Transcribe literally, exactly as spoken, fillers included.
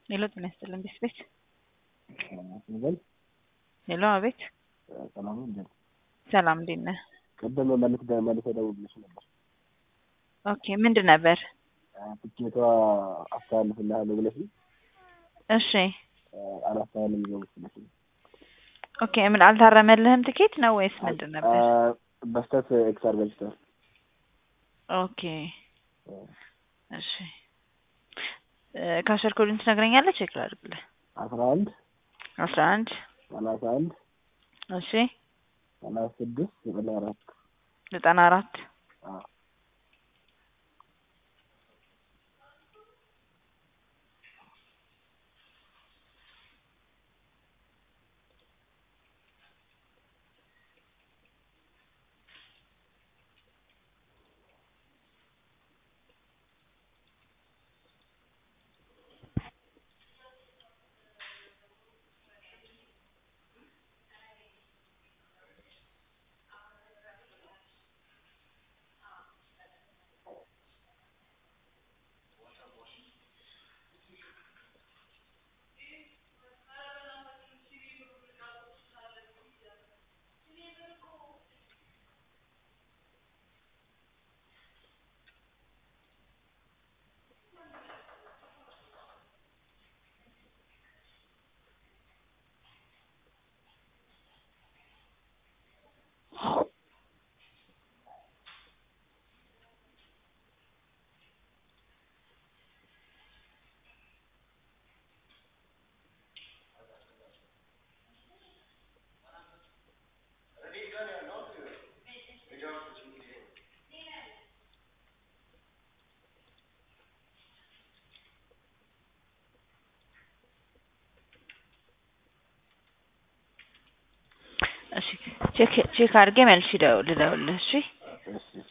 ሄሎ ጤና ይስጥልኝ ቢስቤት ንበል ሄሎ አቤት ሰላም ነው። ሰላም እንዴት ነህ? ቀደም ማለት ጋር ማለት ደውልልሽ ነበር። ኦኬ ምንድን ነበር? ትኬቷ አስተላልፍልሃለሁ ብለሽ እሺ አላስተላልፍም ብለሽ ኦኬ ምን አልታረመልህም ትኬት ነው ወይስ ምንድን ነበር? በስተት ኤክስ አድርገሽታል። ኦኬ እሺ ካሸር ኮዱን ትነግረኛለህ? ቼክ ላድርግልህ። አስራ አንድ አስራ አንድ ሰላሳ አንድ እሺ ሰላሳ ስድስት ዘጠና አራት ዘጠና አራት አዎ እሺ ቼክ ቼክ አድርጌ መልሼ ልደውልልህ። እሺ እሺ